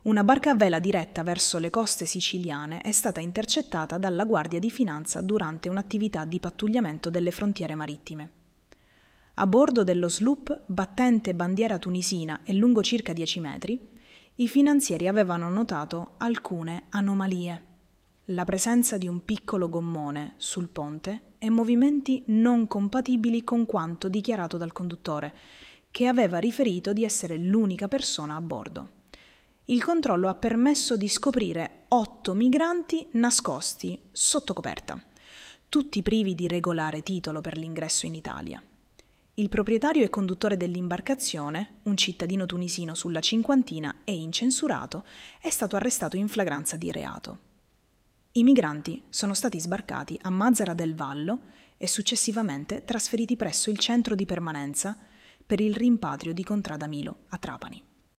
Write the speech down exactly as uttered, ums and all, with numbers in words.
Una barca a vela diretta verso le coste siciliane è stata intercettata dalla Guardia di Finanza durante un'attività di pattugliamento delle frontiere marittime. A bordo dello sloop, battente bandiera tunisina e lungo circa dieci metri, i finanzieri avevano notato alcune anomalie. La presenza di un piccolo gommone sul ponte e movimenti non compatibili con quanto dichiarato dal conduttore, che aveva riferito di essere l'unica persona a bordo. Il controllo ha permesso di scoprire otto migranti nascosti sotto coperta, tutti privi di regolare titolo per l'ingresso in Italia. Il proprietario e conduttore dell'imbarcazione, un cittadino tunisino sulla cinquantina e incensurato, è stato arrestato in flagranza di reato. I migranti sono stati sbarcati a Mazara del Vallo e successivamente trasferiti presso il centro di permanenza per il rimpatrio di Contrada Milo a Trapani.